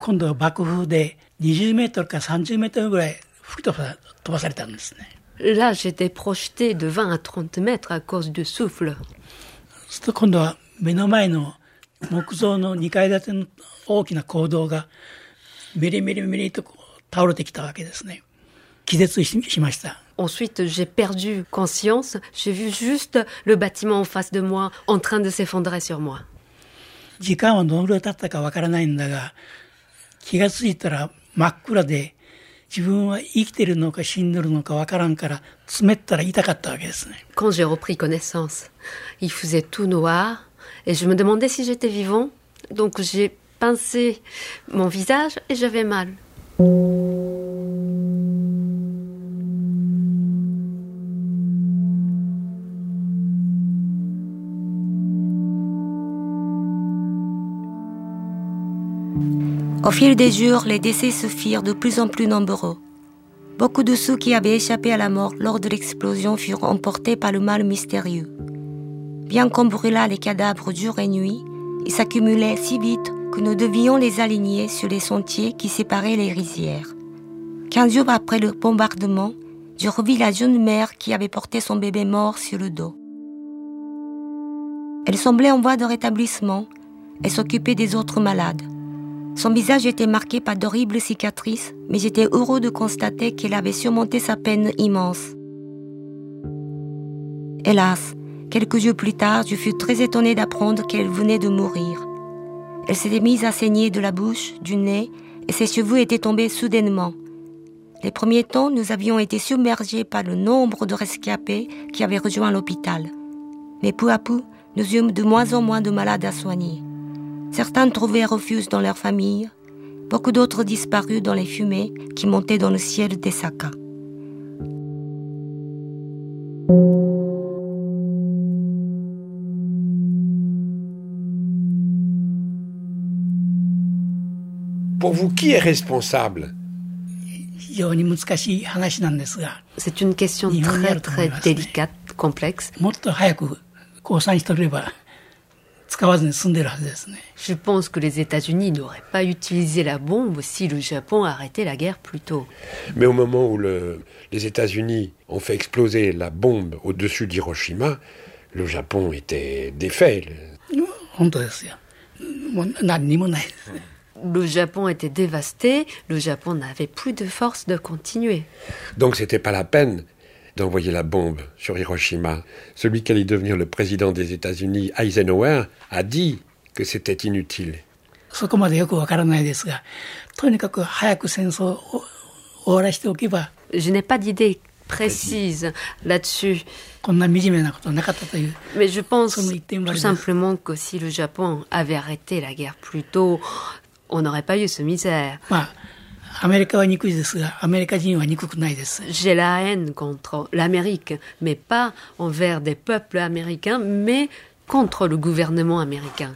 今度は爆風で20メートルか30メートルぐらい吹き飛ばされたんですね。 Là, j'étais projetée de 20 à 30 mètres à cause du souffle. そうすると今度は目の前の木造の2階建ての大きな講堂がメリメリメリと倒れてきたわけですね。気絶しました。 Ensuite, j'ai perdu conscience. J'ai vu juste le bâtiment en face de moi en train de s'effondrer sur moi. 時間はどのぐらい経ったかわからないんだが、気がついたら真っ暗で、自分は生きてるのか死んでるのかわからんから、詰めたら痛かったわけですね。 Quand j'ai repris connaissance, il faisait tout noir et je me demandais si j'étais vivant. Donc j'ai pincé mon visage et j'avais mal. Au fil des jours, les décès se firent de plus en plus nombreux. Beaucoup de ceux qui avaient échappé à la mort lors de l'explosion furent emportés par le mal mystérieux. Bien qu'on brûlât les cadavres jour et nuit, ils s'accumulaient si vite que nous devions les aligner sur les sentiers qui séparaient les rizières. 15 jours après le bombardement, je revis la jeune mère qui avait porté son bébé mort sur le dos. Elle semblait en voie de rétablissement et s'occupait des autres malades. Son visage était marqué par d'horribles cicatrices, mais j'étais heureux de constater qu'elle avait surmonté sa peine immense. Hélas, quelques jours plus tard, je fus très étonné d'apprendre qu'elle venait de mourir. Elle s'était mise à saigner de la bouche, du nez, et ses cheveux étaient tombés soudainement. Les premiers temps, nous avions été submergés par le nombre de rescapés qui avaient rejoint l'hôpital. Mais peu à peu, nous eûmes de moins en moins de malades à soigner. Certains trouvaient refuge dans leur famille, beaucoup d'autres disparus dans les fumées qui montaient dans le ciel des Saka. Pour vous, qui est responsable? C'est une question très très délicate, complexe. Je pense que les États-Unis n'auraient pas utilisé la bombe si le Japon arrêtait la guerre plus tôt. Mais au moment où les États-Unis ont fait exploser la bombe au-dessus d'Hiroshima, le Japon était défait. Le Japon était dévasté, le Japon n'avait plus de force de continuer. Donc c'était pas la peine d'envoyer la bombe sur Hiroshima. Celui qui allait devenir le président des États-Unis, Eisenhower, a dit que c'était inutile. Je n'ai pas d'idée précise là-dessus. Mais je pense tout simplement que si le Japon avait arrêté la guerre plus tôt, on n'aurait pas eu ce misère. J'ai la haine contre l'Amérique, mais pas envers des peuples américains, mais contre le gouvernement américain.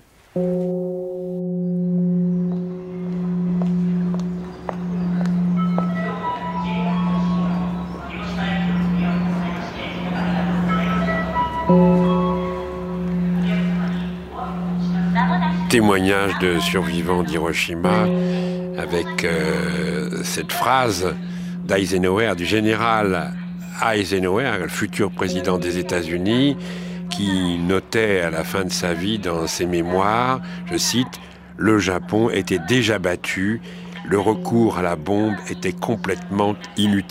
Témoignage de survivants d'Hiroshima avec cette phrase d'Eisenhower, du général Eisenhower, le futur président des États-Unis, qui notait à la fin de sa vie dans ses mémoires, je cite, « Le Japon était déjà battu, le recours à la bombe était complètement inutile ».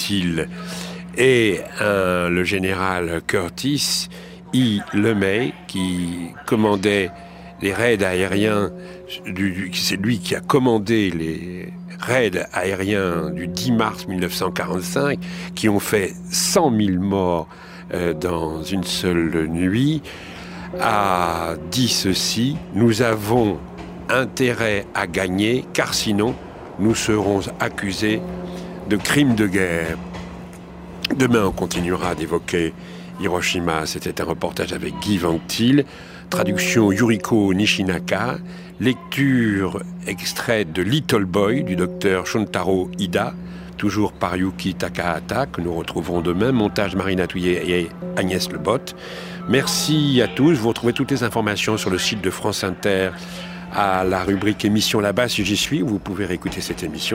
Et le général Curtis E. LeMay, qui commandait les raids aériens, c'est lui qui a commandé les raids aériens du 10 mars 1945, qui ont fait 100 000 morts dans une seule nuit, a dit ceci: « Nous avons intérêt à gagner, car sinon nous serons accusés de crimes de guerre. » Demain, on continuera d'évoquer Hiroshima. C'était un reportage avec Guy Ventil. Traduction Yuriko Nishinaka, lecture extraite de Little Boy du docteur Shuntaro Ida, toujours par Yuki Takahata, que nous retrouverons demain, montage Marina Touillet et Agnès Lebotte. Merci à tous, vous retrouvez toutes les informations sur le site de France Inter à la rubrique émission là-bas si j'y suis, où vous pouvez réécouter cette émission.